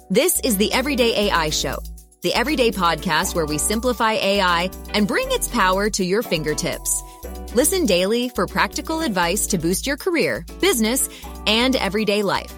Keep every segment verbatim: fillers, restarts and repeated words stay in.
This is the Everyday A I Show, the everyday podcast where we simplify A I and bring its power to your fingertips. Listen daily for practical advice to boost your career, business, and everyday life.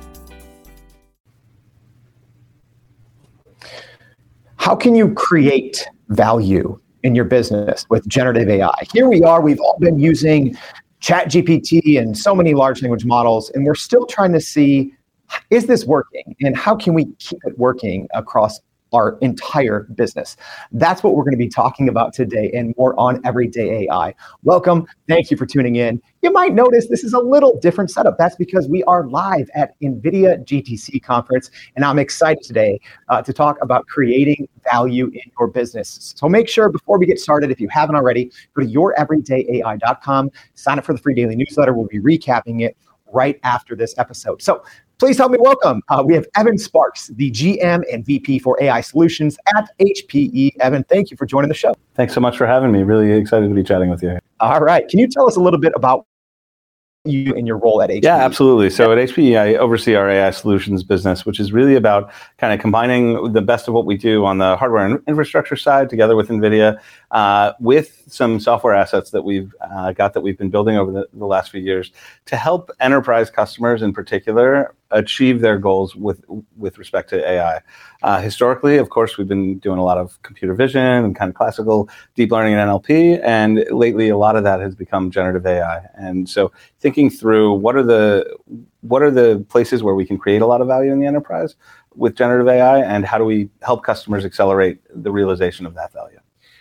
How can you create value in your business with generative A I? Here we are, we've all been using ChatGPT and so many large language models, and we're still trying to see, is this working? And how can we keep it working across our entire business? That's what we're going to be talking about today and more on Everyday A I. Welcome. Thank you for tuning in. You might notice this is a little different setup. That's because we are live at NVIDIA G T C conference, and I'm excited today uh, to talk about creating value in your business. So make sure before we get started, if you haven't already, go to your everyday A I dot com, sign up for the free daily newsletter. We'll be recapping it right after this episode. So please help me welcome. Uh, we have Evan Sparks, the G M and V P for A I Solutions at H P E. Evan, thank you for joining the show. Thanks so much for having me. Really excited to be chatting with you. All right. Can you tell us a little bit about you and your role at H P E? Yeah, absolutely. So at H P E, I oversee our A I Solutions business, which is really about kind of combining the best of what we do on the hardware and infrastructure side together with NVIDIA uh, with some software assets that we've uh, got that we've been building over the, the last few years to help enterprise customers in particular achieve their goals with with respect to A I. Uh, historically, of course, we've been doing a lot of computer vision and kind of classical deep learning and N L P, and lately a lot of that has become generative A I. And so thinking through what are the what are the places where we can create a lot of value in the enterprise with generative A I, and how do we help customers accelerate the realization of that value?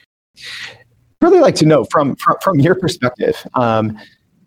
I'd really like to know from from, from your perspective, um,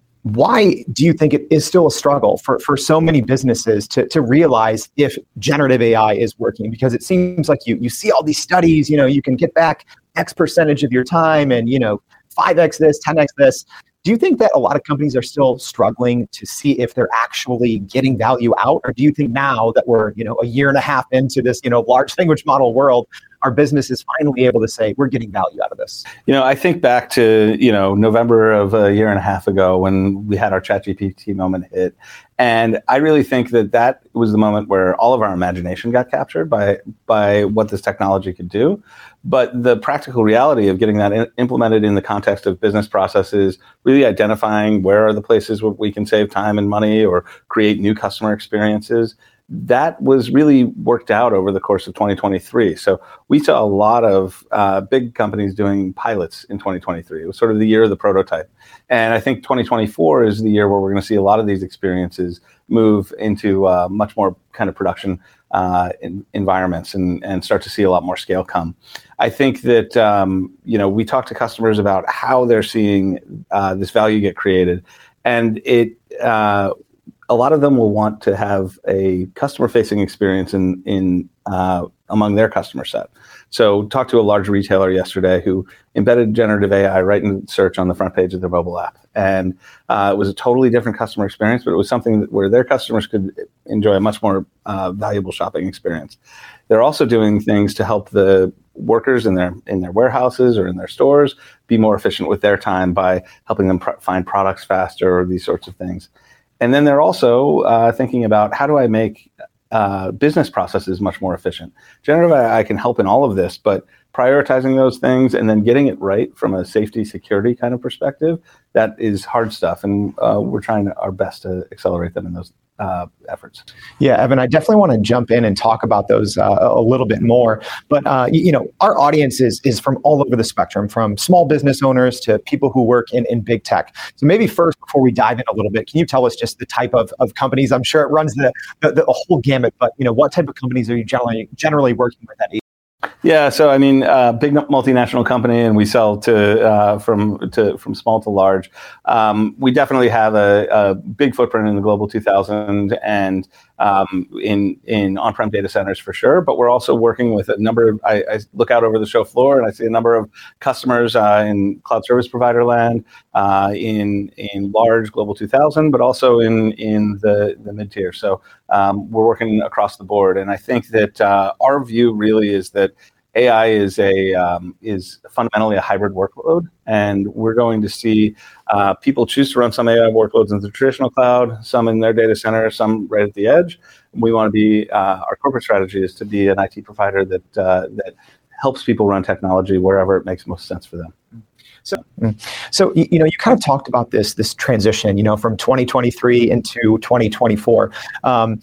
why do you think it is still a struggle for, for so many businesses to, to realize if generative A I is working? Because it seems like you you see all these studies, you know, you can get back X percentage of your time and, you know, five X this, ten X this. Do you think that a lot of companies are still struggling to see if they're actually getting value out? Or do you think now that we're, you know, a year and a half into this, you know, large language model world, our business is finally able to say, we're getting value out of this? You know, I think back to, you know, November of a year and a half ago when we had our ChatGPT moment hit. And I really think that that was the moment where all of our imagination got captured by by what this technology could do. But the practical reality of getting that in, implemented in the context of business processes, really identifying where are the places where we can save time and money or create new customer experiences, that was really worked out over the course of twenty twenty-three. So we saw a lot of uh, big companies doing pilots in twenty twenty-three. It was sort of the year of the prototype. And I think twenty twenty-four is the year where we're going to see a lot of these experiences move into uh, much more kind of production uh, in, environments and, and start to see a lot more scale come. I think that, um, you know, we talk to customers about how they're seeing uh, this value get created. And it, uh, a lot of them will want to have a customer-facing experience in in uh, among their customer set. So, talked to a large retailer yesterday who embedded generative A I right in search on the front page of their mobile app, and uh, it was a totally different customer experience. But it was something that, where their customers could enjoy a much more uh, valuable shopping experience. They're also doing things to help the workers in their in their warehouses or in their stores be more efficient with their time by helping them pr- find products faster or these sorts of things. And then they're also uh, thinking about how do I make uh, business processes much more efficient. Generative A I can help in all of this, but prioritizing those things and then getting it right from a safety, security kind of perspective, that is hard stuff. And uh, we're trying our best to accelerate them in those uh, efforts. Yeah, Evan, I definitely want to jump in and talk about those uh, a little bit more. But, uh, you, you know, our audience is, is from all over the spectrum, from small business owners to people who work in, in big tech. So maybe first, before we dive in a little bit, can you tell us just the type of, of companies? I'm sure it runs the, the, the whole gamut, but, you know, what type of companies are you generally generally working with at? Yeah, so I mean, uh, big multinational company, and we sell to uh, from to from small to large. Um, we definitely have a, a big footprint in the Global two thousand and um, in in on-prem data centers for sure. But we're also working with a number of. I, I look out over the show floor and I see a number of customers uh, in cloud service provider land, uh, in in large Global two thousand, but also in in the the mid tier. So um, we're working across the board, and I think that uh, our view really is that A I is a um, is fundamentally a hybrid workload, and we're going to see uh, people choose to run some A I workloads in the traditional cloud, some in their data center, some right at the edge. We want to be uh, our corporate strategy is to be an I T provider that uh, that helps people run technology wherever it makes most sense for them. So, so you know, you kind of talked about this this transition, you know, from twenty twenty-three into twenty twenty-four. Um,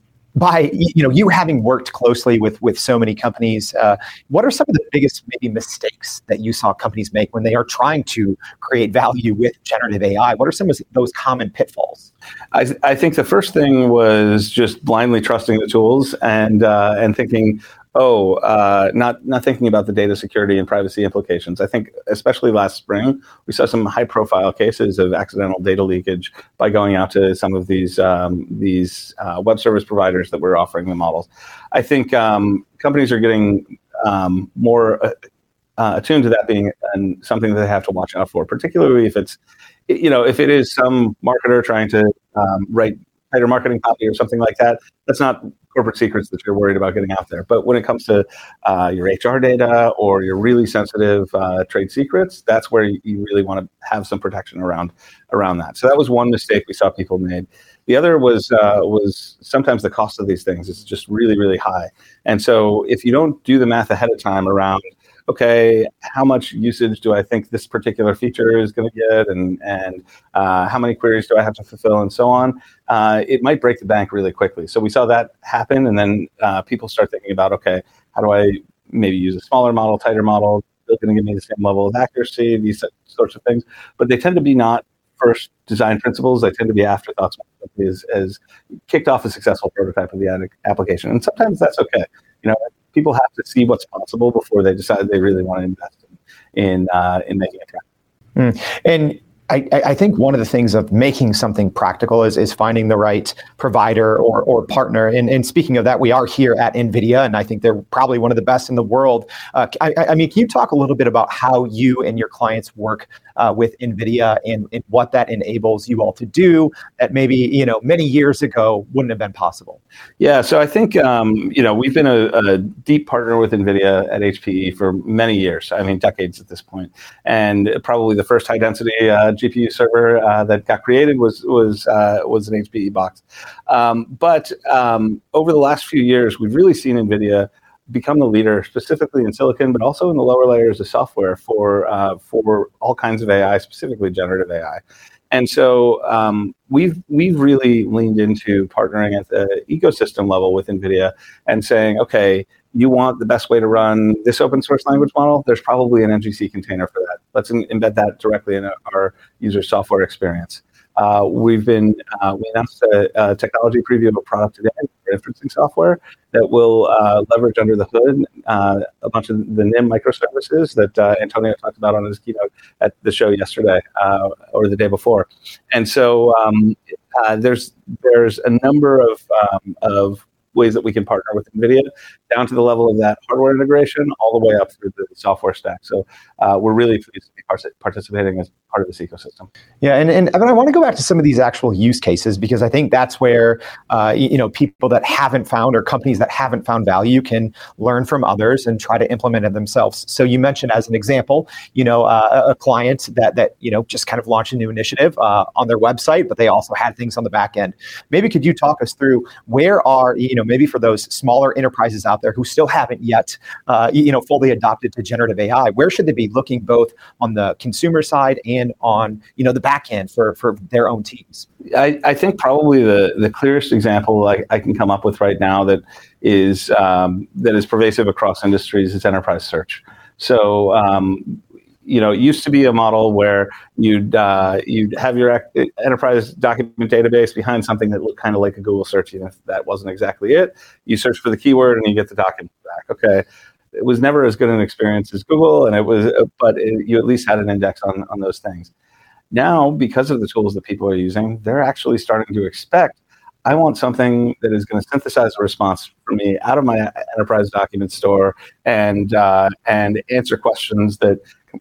by you know, you having worked closely with with so many companies, uh, what are some of the biggest maybe mistakes that you saw companies make when they are trying to create value with generative A I? What are some of those common pitfalls? I, th- I think the first thing was just blindly trusting the tools and uh, and thinking, oh, uh, not not thinking about the data security and privacy implications. I think especially last spring, we saw some high-profile cases of accidental data leakage by going out to some of these um, these uh, web service providers that were offering the models. I think um, companies are getting um, more uh, uh, attuned to that being and something that they have to watch out for, particularly if it's, you know, if it is some marketer trying to um, write tighter marketing copy or something like that. That's not corporate secrets that you're worried about getting out there. But when it comes to uh, your H R data or your really sensitive uh, trade secrets, that's where you really want to have some protection around around that. So that was one mistake we saw people made. The other was uh, was sometimes the cost of these things is just really, really high. And so if you don't do the math ahead of time around, okay, how much usage do I think this particular feature is going to get, and and uh, how many queries do I have to fulfill, and so on, uh, it might break the bank really quickly. So we saw that happen, and then uh, people start thinking about, okay, how do I maybe use a smaller model, tighter model, still going to give me the same level of accuracy, these sorts of things. But they tend to be not first design principles. They tend to be afterthoughts as, as kicked off a successful prototype of the ad- application. And sometimes that's okay. You know, people have to see what's possible before they decide they really want to invest in in, uh, in making it happen. Mm. And I, I think one of the things of making something practical is is finding the right provider or or partner. And, and speaking of that, we are here at NVIDIA, and I think they're probably one of the best in the world. Uh, I, I mean, can you talk a little bit about how you and your clients work uh, with NVIDIA and, and what that enables you all to do that maybe, you know, many years ago wouldn't have been possible? Yeah, so I think, um, you know, we've been a, a deep partner with NVIDIA at H P E for many years. I mean, decades at this point. And probably the first high density uh, G P U server uh, that got created was was uh, was an H P E box. Um, but um, over the last few years, we've really seen NVIDIA become the leader, specifically in silicon, but also in the lower layers of software for uh, for all kinds of A I, specifically generative A I. And so um, we've we've really leaned into partnering at the ecosystem level with NVIDIA and saying, okay, you want the best way to run this open source language model? There's probably an N G C container for that. Let's in, embed that directly in our user software experience. Uh, we've been uh, we announced a, a technology preview of a product today for inferencing software that will uh, leverage under the hood uh, a bunch of the N I M microservices that uh, Antonio talked about on his keynote at the show yesterday uh, or the day before. And so um, uh, there's there's a number of um, of ways that we can partner with NVIDIA, down to the level of that hardware integration, all the way up through the software stack. So uh, we're really pleased to be part- participating as part of this ecosystem. Yeah, and, and I, mean, I want to go back to some of these actual use cases, because I think that's where uh, you know, people that haven't found, or companies that haven't found value, can learn from others and try to implement it themselves. So you mentioned, as an example, you know, uh, a client that that you know just kind of launched a new initiative uh, on their website, but they also had things on the back end. Maybe could you talk us through where are, you know, maybe for those smaller enterprises out there who still haven't yet, uh, you know, fully adopted to generative A I, where should they be looking both on the consumer side and on, you know, the back end for, for their own teams? I, I think probably the, the clearest example I, I can come up with right now that is um, that is pervasive across industries is enterprise search. So, um, you know, it used to be a model where you'd uh, you'd have your enterprise document database behind something that looked kind of like a Google search, even if that wasn't exactly it. You search for the keyword and you get the document back. Okay, it was never as good an experience as Google, and it was, but it, you at least had an index on on those things. Now, because of the tools that people are using, they're actually starting to expect, I want something that is going to synthesize a response for me out of my enterprise document store and uh, and answer questions that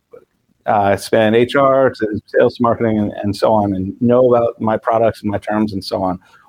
uh, span H R to sales, marketing, and, and so on, and know about my products and my terms and so on.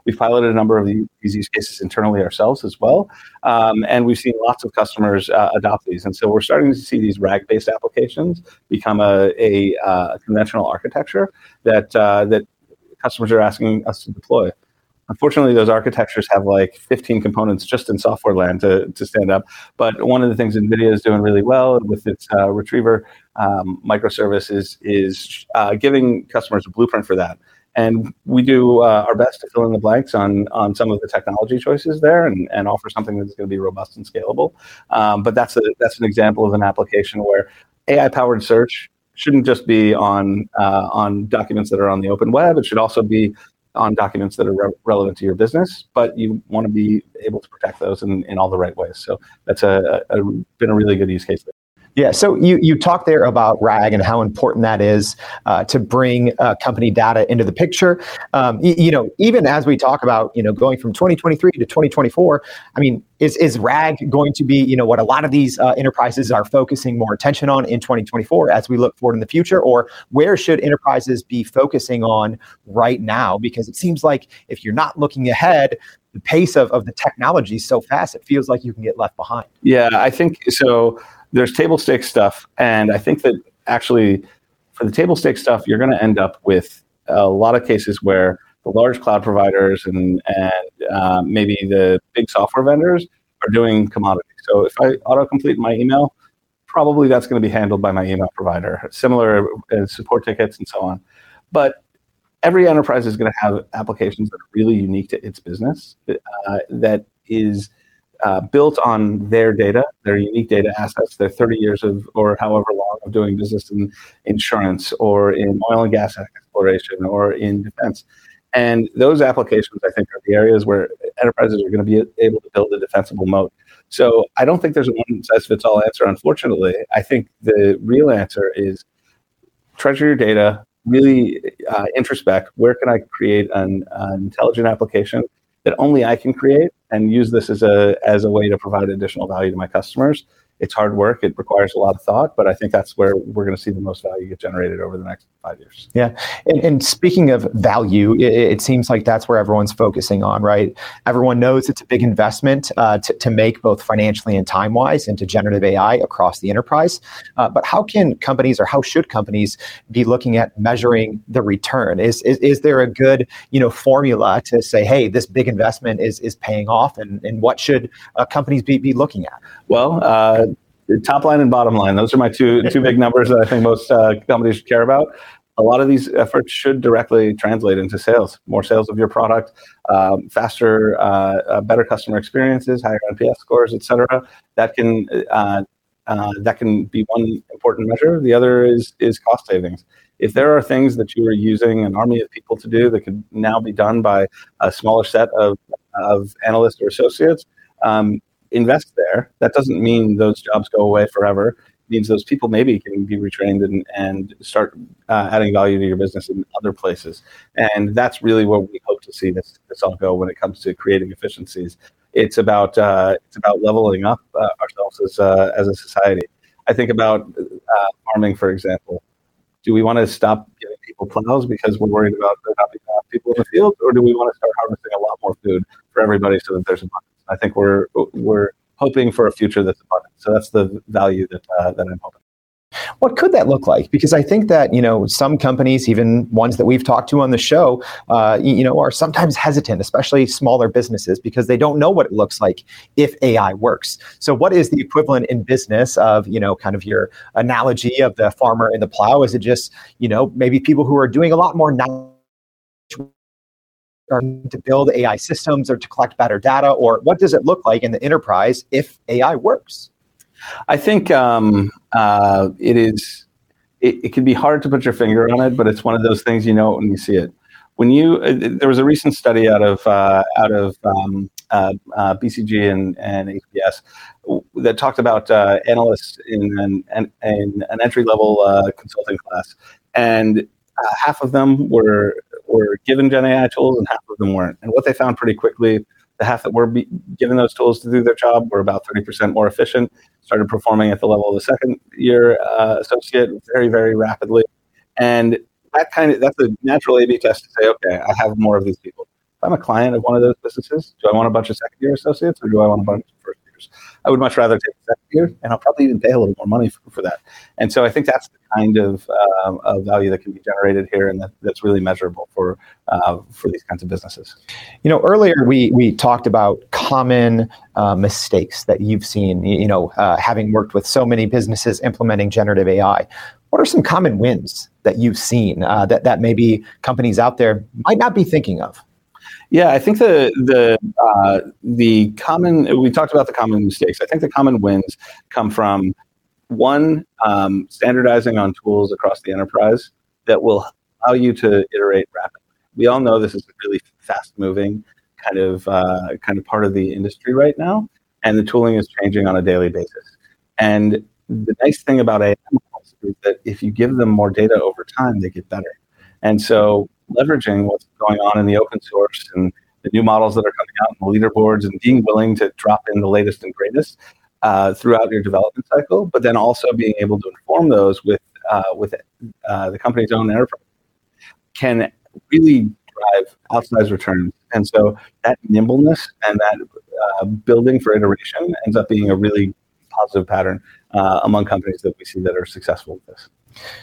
We've piloted a number of these use cases internally ourselves as well. Um, and we've seen lots of customers uh, adopt these. And so we're starting to see these RAG-based applications become a, a uh, conventional architecture that uh, that customers are asking us to deploy. Unfortunately, those architectures have like fifteen components just in software land to, to stand up. But one of the things NVIDIA is doing really well with its uh, Retriever um, microservice is, is uh, giving customers a blueprint for that. And we do uh, our best to fill in the blanks on, on some of the technology choices there and, and offer something that's going to be robust and scalable. Um, but that's a that's an example of an application where A I-powered search shouldn't just be on uh, on documents that are on the open web. It should also be on documents that are re- relevant to your business, but you want to be able to protect those in, in all the right ways. So that's a, a, a been a really good use case there. Yeah, so you you talked there about RAG and how important that is uh, to bring uh, company data into the picture. Um, you, you know, even as we talk about, you know, going from twenty twenty-three to twenty twenty-four, I mean, is is RAG going to be, you know, what a lot of these uh, enterprises are focusing more attention on in twenty twenty-four as we look forward in the future? Or where should enterprises be focusing on right now? Because it seems like if you're not looking ahead, the pace of, of the technology is so fast, it feels like you can get left behind. Yeah, I think so. There's table stakes stuff, and I think that actually for the table stakes stuff, you're going to end up with a lot of cases where the large cloud providers and, and uh, maybe the big software vendors are doing commodity. So if I autocomplete my email, probably that's going to be handled by my email provider, similar uh, support tickets and so on. But every enterprise is going to have applications that are really unique to its business uh, that is Uh, built on their data, their unique data assets, their thirty years of, or however long of doing business in insurance or in oil and gas exploration or in defense. And those applications, I think, are the areas where enterprises are going to be able to build a defensible moat. So I don't think there's a one-size-fits-all answer, unfortunately. I think the real answer is treasure your data, really uh, introspect, where can I create an, an intelligent application that only I can create, and use this as a as a way to provide additional value to my customers. It's hard work. It requires a lot of thought, but I think that's where we're going to see the most value get generated over the next five years. Yeah. And, and speaking of value, it, it seems like that's where everyone's focusing on, right? Everyone knows it's a big investment uh, to, to make both financially and time-wise into generative A I across the enterprise. Uh, but how can companies, or how should companies be looking at measuring the return? Is, is, is there a good, you know, formula to say, hey, this big investment is, is paying off, and, and what should uh, companies be, be looking at? Well, uh, top line and bottom line, those are my two two big numbers that I think most uh, companies should care about. A lot of these efforts should directly translate into sales, more sales of your product, um, faster, uh, uh, better customer experiences, higher N P S scores, et cetera. That can uh, uh, that can be one important measure. The other is is cost savings. If there are things that you are using an army of people to do that could now be done by a smaller set of of analysts or associates, um, invest there. That doesn't mean those jobs go away forever. It means those people maybe can be retrained and, and start uh, adding value to your business in other places. And that's really where we hope to see this, this all go when it comes to creating efficiencies. It's about uh, it's about leveling up uh, ourselves as uh, as a society. I think about uh, farming, for example. Do we want to stop giving people plows because we're worried about there not being enough people in the field, or do we want to start harvesting a lot more food for everybody so that there's abundance? I think we're we're hoping for a future that's abundant. So that's the value that uh, that I'm hoping. What could that look like? Because I think that, you know, some companies, even ones that we've talked to on the show, uh, you know, are sometimes hesitant, especially smaller businesses, because they don't know what it looks like if A I works. So what is the equivalent in business of, you know, kind of your analogy of the farmer and the plow? Is it just, you know, maybe people who are doing a lot more now or to build A I systems or to collect better data? Or what does it look like in the enterprise if A I works? I think um, uh, it is. It, it can be hard to put your finger on it, but it's one of those things you know when you see it. When you uh, there was a recent study out of uh, out of um, uh, uh, B C G and, and H B S that talked about uh, analysts in an, an, an entry level uh, consulting class, and uh, half of them were were given Gen A I tools and half of them weren't. And what they found pretty quickly, the half that were be given those tools to do their job were about thirty percent more efficient, started performing at the level of the second year uh, associate very, very rapidly. And that kind of, that's a natural A B test to say, okay, I have more of these people. If I'm a client of one of those businesses, do I want a bunch of second year associates or do I want a bunch of first years? I would much rather take a second year, and I'll probably even pay a little more money for, for that. And so I think that's the kind of, um, of value that can be generated here, and that, that's really measurable for uh, for these kinds of businesses. You know, earlier we we talked about common uh, mistakes that you've seen, you know, uh, having worked with so many businesses implementing generative A I. What are some common wins that you've seen uh, that, that maybe companies out there might not be thinking of? Yeah, I think the the uh, the common we talked about the common mistakes. I think the common wins come from one, um, standardizing on tools across the enterprise that will allow you to iterate rapidly. We all know this is a really fast-moving kind of uh, kind of part of the industry right now, and the tooling is changing on a daily basis. And the nice thing about A I models is that if you give them more data over time, they get better. And so leveraging what's going on in the open source and the new models that are coming out in the leaderboards and being willing to drop in the latest and greatest uh, throughout your development cycle, but then also being able to inform those with uh, with uh, the company's own enterprise can really drive outsized returns. And so that nimbleness and that uh, building for iteration ends up being a really positive pattern uh, among companies that we see that are successful with this.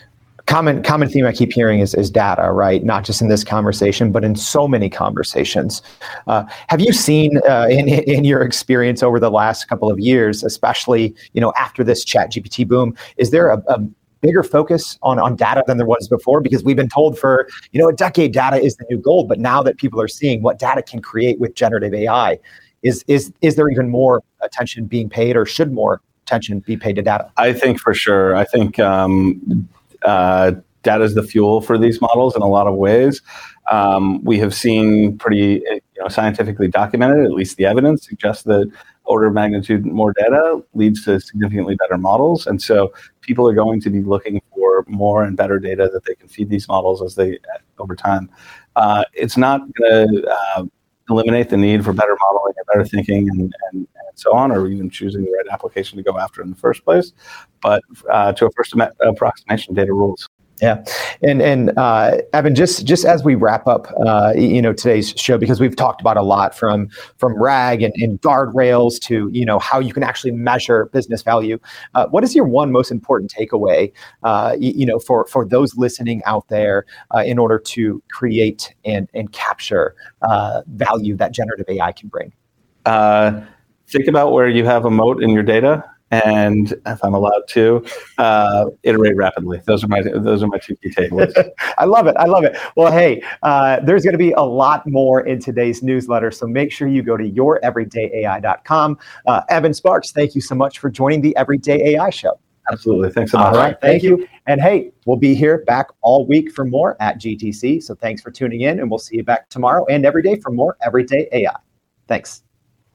Common common theme I keep hearing is, is data, right? Not just in this conversation, but in so many conversations. Uh, have you seen uh, in in your experience over the last couple of years, especially you know after this ChatGPT boom, is there a, a bigger focus on on data than there was before? Because we've been told for you know a decade data is the new gold, but now that people are seeing what data can create with generative A I, is is is there even more attention being paid, or should more attention be paid to data? I think for sure. I think. Um, Uh, data is the fuel for these models in a lot of ways. Um, we have seen pretty you know, scientifically documented, at least the evidence suggests that order of magnitude more data leads to significantly better models. And so people are going to be looking for more and better data that they can feed these models as they over time. Uh, it's not going to uh, eliminate the need for better modeling and better thinking and, and, and so on, or even choosing the right application to go after in the first place. But uh, to a first approximation, data rules. Yeah, and and uh, Evan, just just as we wrap up, uh, you know, today's show, because we've talked about a lot from from RAG and, and guardrails to you know how you can actually measure business value. Uh, what is your one most important takeaway, uh, you, you know, for for those listening out there, uh, in order to create and and capture uh, value that generative A I can bring? Uh, think about where you have a moat in your data. And if I'm allowed to, uh, iterate rapidly. Those are my those are my two key takeaways. I love it. I love it. Well, hey, uh, there's going to be a lot more in today's newsletter, so make sure you go to your everyday A I dot com. Uh, Evan Sparks, thank you so much for joining the Everyday A I Show. Absolutely. Thanks so much. All right. Thank, thank you. you. And hey, we'll be here back all week for more at G T C. So thanks for tuning in, and we'll see you back tomorrow and every day for more Everyday A I. Thanks.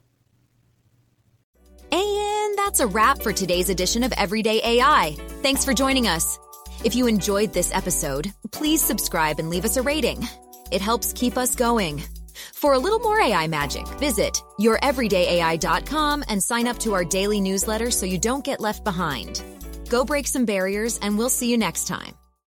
And that's a wrap for today's edition of Everyday A I. Thanks for joining us. If you enjoyed this episode, please subscribe and leave us a rating. It helps keep us going. For a little more A I magic, visit your everyday A I dot com and sign up to our daily newsletter so you don't get left behind. Go break some barriers, and we'll see you next time.